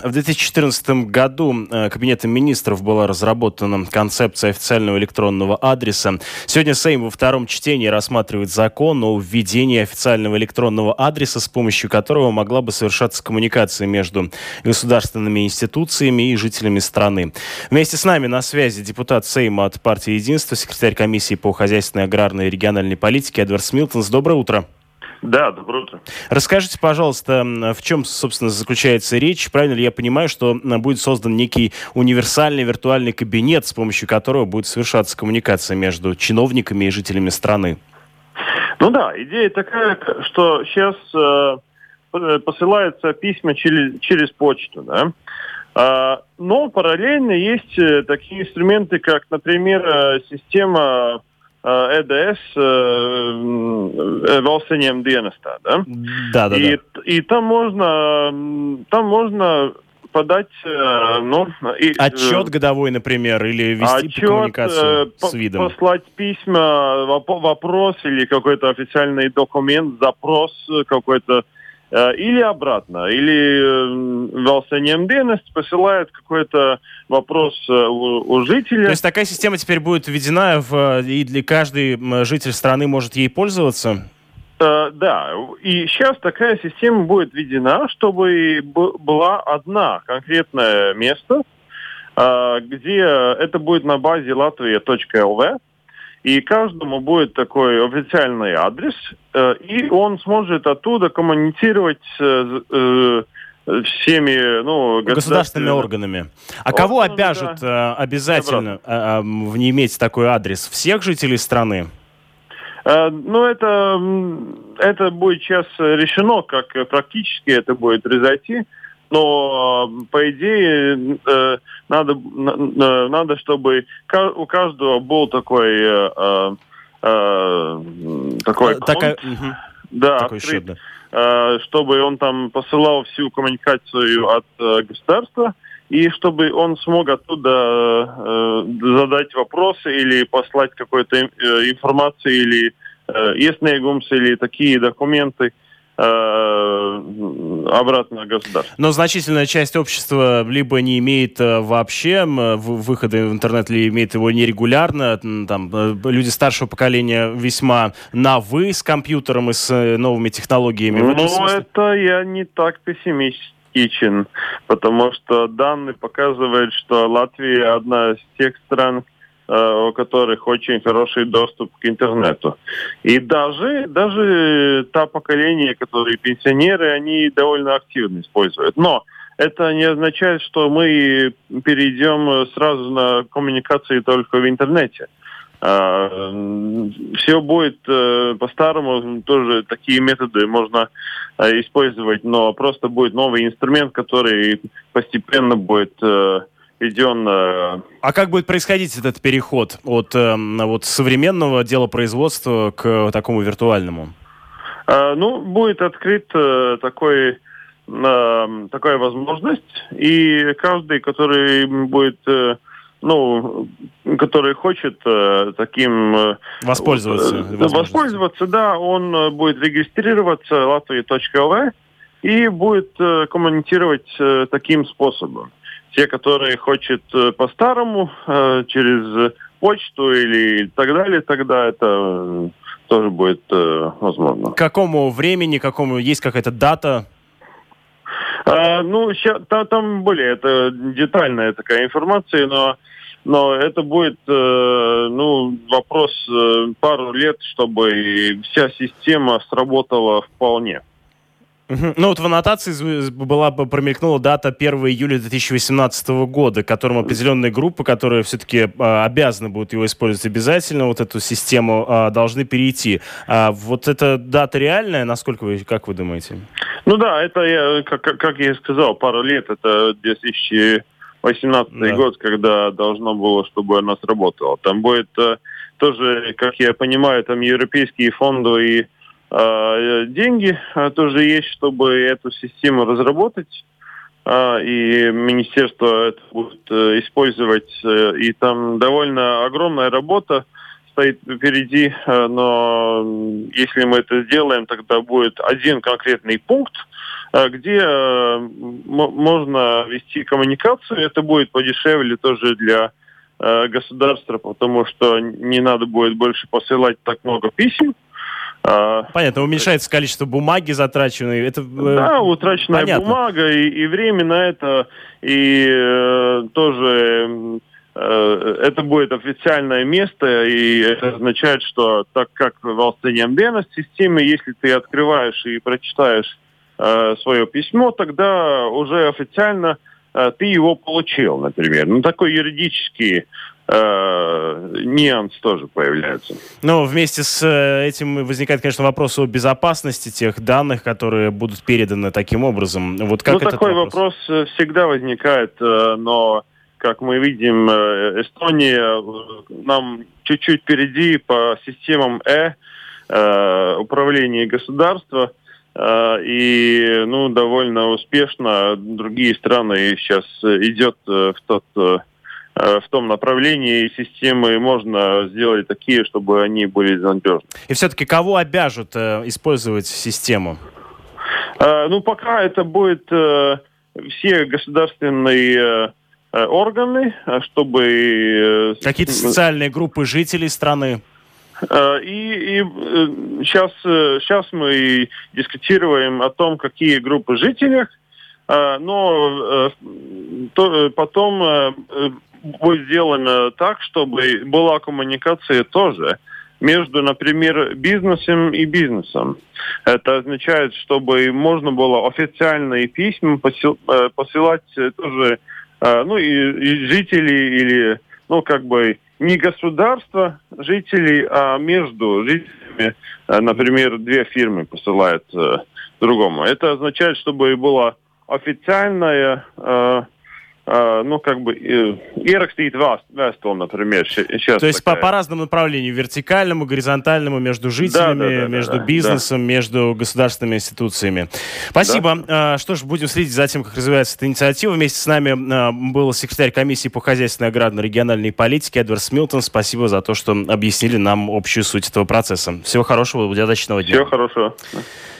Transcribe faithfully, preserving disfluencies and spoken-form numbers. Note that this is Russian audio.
В две тысячи четырнадцатом году Кабинетом министров была разработана концепция официального электронного адреса. Сегодня Сейм во втором чтении рассматривает закон о введении официального электронного адреса, с помощью которого могла бы совершаться коммуникация между государственными институциями и жителями страны. Вместе с нами на связи депутат Сейма от партии «Единство», секретарь комиссии по хозяйственной, аграрной и региональной политике Эдвард Смилтонс. Доброе утро. Да, доброе утро. Расскажите, пожалуйста, в чем, собственно, заключается речь? Правильно ли я понимаю, что будет создан некий универсальный виртуальный кабинет, с помощью которого будет совершаться коммуникация между чиновниками и жителями страны? Ну да, идея такая, что сейчас э, посылаются письма через, через почту, да? А, но параллельно есть такие инструменты, как, например, система ЭДС, Valsts ieņēmuma dienestā, да? Да, да, и, да. И там можно, там можно подать, ну... И, отчет годовой, например, или вести отчет, коммуникацию по, с видом. Послать письма, вопрос или какой-то официальный документ, запрос какой-то, или обратно, или Valsts ieņēmuma dienests посылает какой-то вопрос у, у жителя. То есть такая система теперь будет введена, в, и для каждый житель страны может ей пользоваться? Uh, да, и сейчас такая система будет введена, чтобы б- была одна конкретное место, uh, где это будет на базе латвия точка эл ви. И каждому будет такой официальный адрес, э, и он сможет оттуда коммуницировать с э, всеми, ну, государственными органами. А кого органами, обяжут да, э, обязательно э, э, не иметь такой адрес? Всех жителей страны? Э, ну, это, это будет сейчас решено, как практически это будет произойти. Но, по идее, э, надо, э, надо, чтобы у каждого был такой, э, э, такой конт, Такая, угу. да, такой открыт, счет, да. э, чтобы он там посылал всю коммуникацию от э, государства, и чтобы он смог оттуда э, задать вопросы или послать какую-то э, информацию, или э, иesniegums, или такие документы обратно государству. Но значительная часть общества либо не имеет вообще выхода в интернет, либо имеет его нерегулярно. Там, люди старшего поколения весьма на «вы» с компьютером и с новыми технологиями. Ну, это я не так пессимистичен, потому что данные показывают, что Латвия одна из тех стран, у которых очень хороший доступ к интернету. И даже, даже то поколение, которые пенсионеры, они довольно активно используют. Но это не означает, что мы перейдем сразу на коммуникации только в интернете. Все будет по-старому, тоже такие методы можно использовать, но просто будет новый инструмент, который постепенно будет введен. А как будет происходить этот переход от вот, современного делопроизводства к такому виртуальному? Ну, будет открыт такой, такая возможность, и каждый, который будет, ну, который хочет таким воспользоваться, воспользоваться, да, он будет регистрироваться латвия точка эл ви и будет коммуницировать таким способом. Те, которые хотят по-старому, через почту или так далее, тогда это тоже будет возможно. К какому времени, какому есть какая-то дата? А, ну, ща, та, там более это детальная такая информация, но, но это будет ну, вопрос пару лет, чтобы вся система сработала вполне. Ну вот в аннотации была бы промелькнула дата первого июля две тысячи восемнадцатого года, к которому определенные группы, которые все-таки а, обязаны будут его использовать обязательно, вот эту систему, а, должны перейти. А вот эта дата реальная, насколько вы, как вы думаете? Ну да, это, я, как, как я и сказал, пару лет, это две тысячи восемнадцатый да. год, когда должно было, чтобы она сработала. Там будет тоже, как я понимаю, там европейские фонды и деньги тоже есть, чтобы эту систему разработать, и министерство это будет использовать, и там довольно огромная работа стоит впереди, но если мы это сделаем, тогда будет один конкретный пункт, где э, м- можно вести коммуникацию. Это будет подешевле тоже для э, государства, потому что не надо будет больше посылать так много писем. Понятно, уменьшается количество бумаги затраченной. Это, да, утраченная понятно. бумага и, и время на это, и э, тоже э, это будет официальное место, и это означает, что так как в Valsts системе, если ты открываешь и прочитаешь э, свое письмо, тогда уже официально э, ты его получил, например. Ну, такой юридический нюанс тоже появляется. Но вместе с этим возникает, конечно, вопрос о безопасности тех данных, которые будут переданы таким образом. Вот как ну, этот такой вопрос? вопрос всегда возникает, но, как мы видим, Эстония нам чуть-чуть впереди по системам Э, управления государства, и ну, довольно успешно другие страны сейчас идет в тот в том направлении, и системы можно сделать такие, чтобы они были надежны. И все-таки кого обяжут э, использовать систему? Э, ну, пока это будет э, все государственные э, органы, чтобы... Э, Какие-то социальные группы жителей страны? Э, и, и э, сейчас, э, сейчас мы дискутируем о том, какие группы жителей, э, но э, то, потом... Э, будет сделано так, чтобы была коммуникация тоже между, например, бизнесом и бизнесом. Это означает, чтобы можно было официальные письма посылать тоже, ну, и, и жителей, или, ну, как бы, не государство жителей, а между жителями, например, две фирмы посылают другому. Это означает, чтобы была официальная Uh, ну, как бы, ierakstīt vēstuli, например. Сейчас То есть такая... по, по разным направлениям, вертикальному, горизонтальному, между жителями, да, да, да, между да, бизнесом, да. между государственными институциями. Спасибо. Да. Что ж, будем следить за тем, как развивается эта инициатива. Вместе с нами был секретарь комиссии по хозяйственной, аграрной, региональной политике Эдвард Смилтон. Спасибо за то, что объяснили нам общую суть этого процесса. Всего хорошего, удачного дня. Всего хорошего.